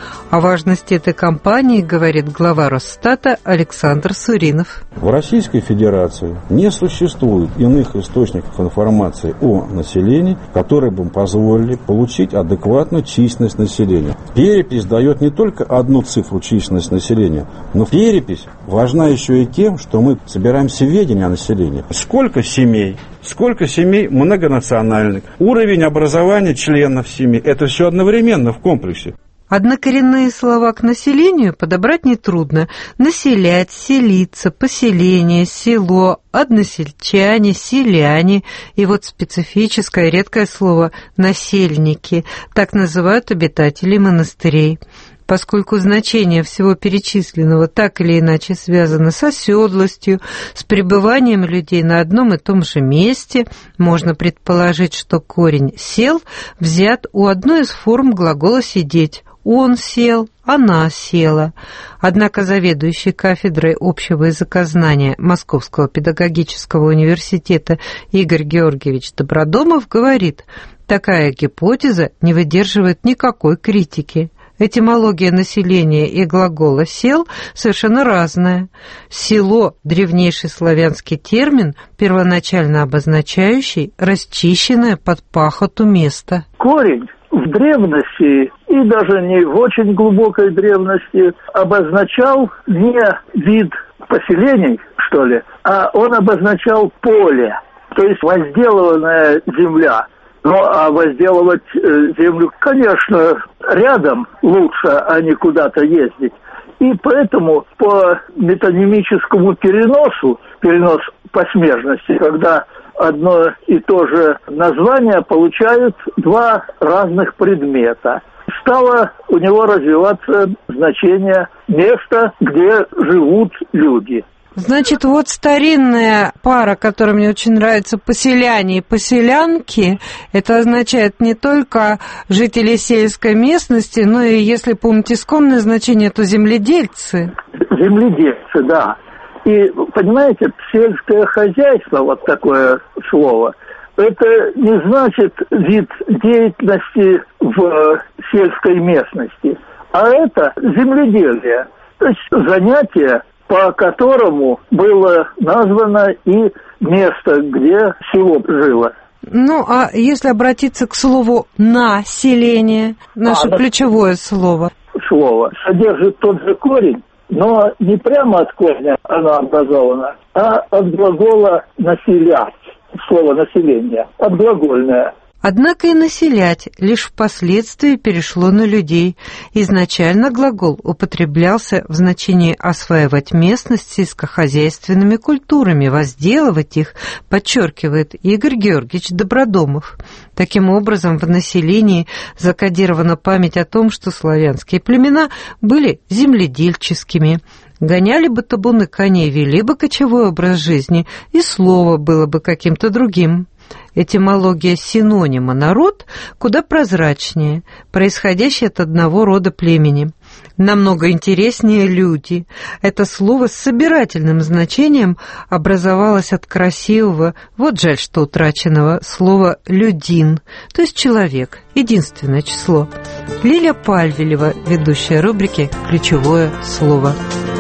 О важности этой кампании говорит глава Росстата Александр Суринов.
В Российской Федерации не существует иных источников информации о населении, которые бы позволили получить адекватную численность населения. Перепись дает не только одну цифру численности населения, но перепись важна еще и тем, что мы собираем сведения о населении. Сколько семей? Сколько семей многонациональных? Уровень образования членов семьи. Это все одновременно в комплексе.
Однокоренные слова к населению подобрать нетрудно. Населять, селиться, поселение, село, односельчане, селяне. И вот специфическое редкое слово «насельники». Так называют обитателей монастырей. Поскольку значение всего перечисленного так или иначе связано с оседлостью, с пребыванием людей на одном и том же месте, можно предположить, что корень «сел» взят у одной из форм глагола «сидеть». Он сел, она села. Однако заведующий кафедрой общего языкознания Московского педагогического университета Игорь Георгиевич Добродомов говорит, такая гипотеза не выдерживает никакой критики. Этимология населения и глагола «сел» совершенно разная. «Село» — древнейший славянский термин, первоначально обозначающий расчищенное под пахоту место.
Корень в древности, и даже не в очень глубокой древности, обозначал не вид поселений, что ли, а он обозначал поле, то есть возделанная земля. Ну, а возделывать э, землю, конечно, рядом лучше, а не куда-то ездить. И поэтому по метонимическому переносу, перенос посмежности, когда одно и то же название получают два разных предмета, стало у него развиваться значение места, где живут люди.
Значит, вот старинная пара, которая мне очень нравится, поселяне и поселянки, это означает не только жители сельской местности, но и, если помните исконное значение, то земледельцы.
Земледельцы, да. И, понимаете, сельское хозяйство, вот такое слово, это не значит вид деятельности в сельской местности, а это земледелие, то есть занятие, по которому было названо и место, где село жило.
Ну, а если обратиться к слову «население», наше а, ключевое слово?
Слово содержит тот же корень, но не прямо от корня оно образовано, а от глагола «населять», слово «население», отглагольное.
Однако и населять лишь впоследствии перешло на людей. Изначально глагол употреблялся в значении осваивать местность сельскохозяйственными культурами, возделывать их, подчеркивает Игорь Георгиевич Добродомов. Таким образом, в населении закодирована память о том, что славянские племена были земледельческими. Гоняли бы табуны коней, вели бы кочевой образ жизни, и слово было бы каким-то другим. Этимология синонима «народ» куда прозрачнее, происходящее от одного рода племени. Намного интереснее «люди». Это слово с собирательным значением образовалось от красивого, вот жаль, что утраченного, слова «людин», то есть «человек», единственное число. Лиля Пальвелева, ведущая рубрики «Ключевое слово».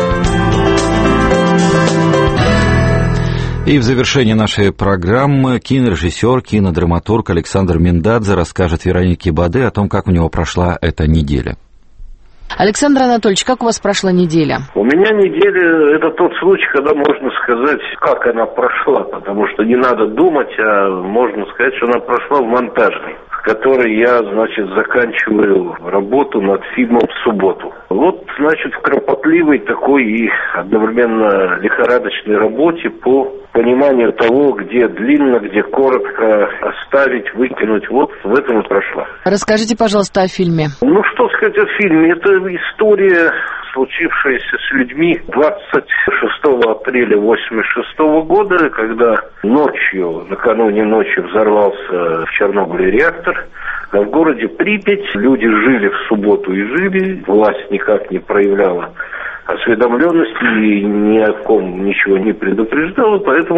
И в завершении нашей программы кинорежиссер, кинодраматург Александр Миндадзе расскажет Веронике Баде о том, как у него прошла эта неделя.
Александр Анатольевич, как у вас прошла неделя?
У меня неделя – это тот случай, когда можно сказать, как она прошла, потому что не надо думать, а можно сказать, что она прошла в монтажной, в которой я, значит, заканчиваю работу над фильмом в субботу. Вот, значит, в кропотливой такой и одновременно лихорадочной работе по пониманию того, где длинно, где коротко, оставить, выкинуть. Вот в этом и прошла.
Расскажите, пожалуйста, о фильме.
Ну, что сказать о фильме? Это история, случившаяся с людьми двадцать шестого апреля восемьдесят шестого года, когда ночью, накануне ночи взорвался в Чернобыле реактор. А в городе Припять люди жили в субботу и жили, власть никак не проявляла осведомленности и ни о ком ничего не предупреждала, поэтому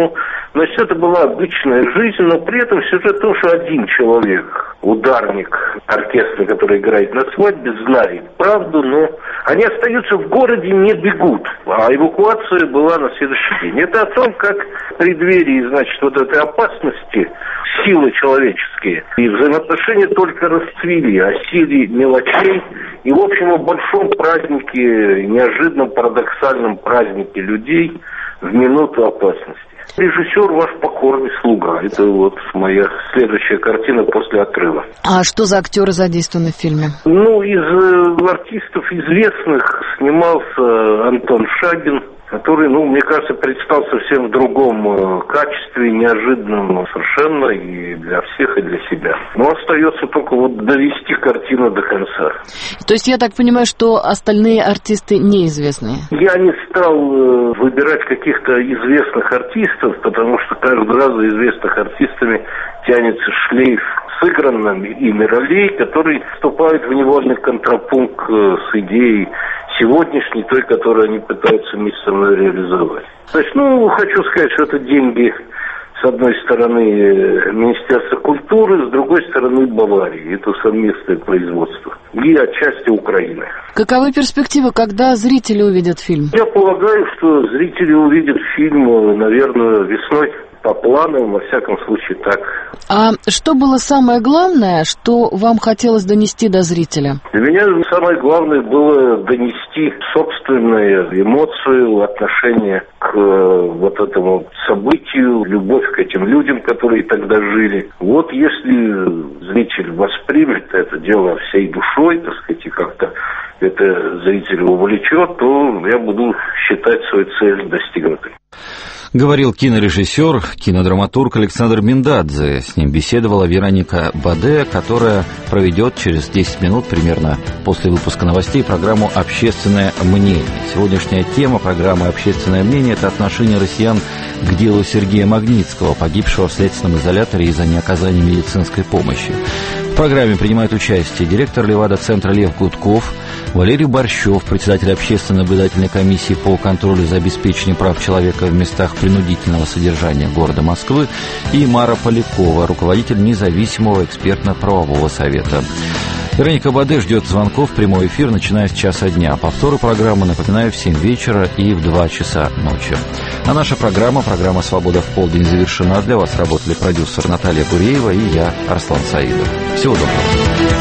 Значит, это была обычная жизнь, но при этом сюжет в том, что один человек, ударник оркестра, который играет на свадьбе, знает правду, но они остаются в городе, не бегут. А эвакуация была на следующий день. Это о том, как в преддверии, значит, вот этой опасности силы человеческие и взаимоотношения только расцвели, о силе мелочей и, в общем, о большом празднике, неожиданном, парадоксальном празднике людей в минуту опасности. Режиссер ваш покорный слуга. Это вот моя следующая картина после отрыва.
А что за актеры задействованы в фильме?
Ну, из э, артистов известных снимался Антон Шагин, который, ну, мне кажется, предстал совсем в другом э, качестве, неожиданном совершенно и для всех, и для себя. Но остается только вот довести картину до конца.
То есть я так понимаю, что остальные артисты неизвестные? Я
не стал э, выбирать каких-то известных артистов, потому что каждый раз за известных артистами тянется шлейф сыгранными ими ролей, которые вступают в невольный контрапункт э, с идеей сегодняшней, той, которую они пытаются вместе со мной реализовать. Значит, ну, хочу сказать, что это деньги, с одной стороны, Министерства культуры, с другой стороны, Баварии. Это совместное производство. И отчасти Украины.
Каковы перспективы, когда зрители увидят фильм?
Я полагаю, что зрители увидят фильм, наверное, весной. По планам, во всяком случае, так.
А что было самое главное, что вам хотелось донести до зрителя?
Для меня самое главное было донести собственную эмоцию, отношение к вот этому событию, любовь к этим людям, которые тогда жили. Вот если зритель воспримет это дело всей душой, так сказать, и как-то это зрителя увлечет, то я буду считать свою цель достигнутой.
Говорил кинорежиссер, кинодраматург Александр Миндадзе. С ним беседовала Вероника Баде, которая проведет через десять минут примерно после выпуска новостей программу «Общественное мнение». Сегодняшняя тема программы «Общественное мнение» – это отношение россиян к делу Сергея Магнитского, погибшего в следственном изоляторе из-за неоказания медицинской помощи. В программе принимают участие директор Левада-центра Лев Гудков, Валерий Борщев, председатель общественной наблюдательной комиссии по контролю за обеспечением прав человека в местах принудительного содержания города Москвы, и Мара Полякова, руководитель независимого экспертно-правового совета. Вероника Баде ждет звонков в прямой эфир, начиная с часа дня. Повторы программы, напоминаю, в семь вечера и в два часа ночи. А наша программа, программа «Свобода в полдень» завершена. Для вас работали продюсер Наталья Гуреева и я, Арслан Саидов. Всего доброго.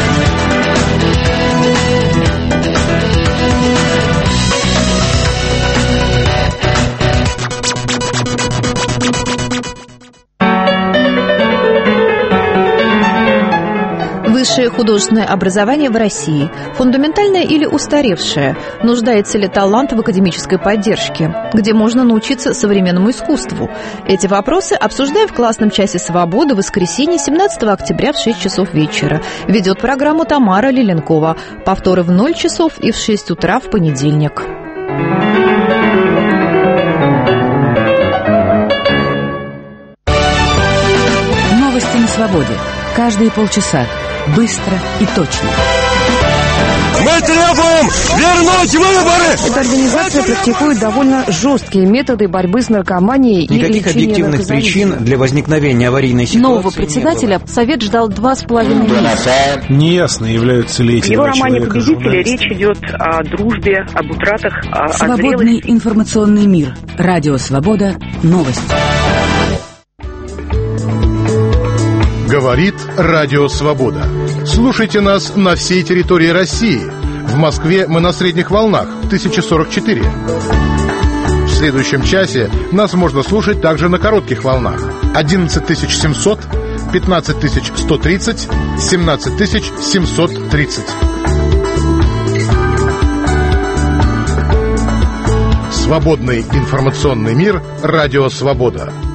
Высшее художественное образование в России – фундаментальное или устаревшее? Нуждается ли талант в академической поддержке? Где можно научиться современному искусству? Эти вопросы обсуждаем в классном часе «Свободы» в воскресенье семнадцатого октября в шесть часов вечера. Ведет программу Тамара Лиленкова. Повторы в ноль часов и в шесть утра в понедельник.
Новости на свободе. Каждые полчаса. Быстро и точно.
Мы требуем вернуть выборы!
Эта организация практикует довольно жесткие методы борьбы с наркоманией.
Никаких
и
объективных причин для возникновения аварийной ситуации.
Нового председателя Совет ждал два с половиной месяца.
Неясно, являются ли эти
В его романе «Победители» речь идет о дружбе, об утратах, о
Свободный
зрелости.
информационный мир. Радио «Свобода». Новости.
Говорит Радио Свобода. Слушайте нас на всей территории России. В Москве мы на средних волнах тысяча сорок четыре. В следующем часе нас можно слушать также на коротких волнах одиннадцать тысяч семьсот, пятнадцать тысяч сто тридцать, семнадцать тысяч семьсот тридцать. Свободный информационный мир. Радио Свобода.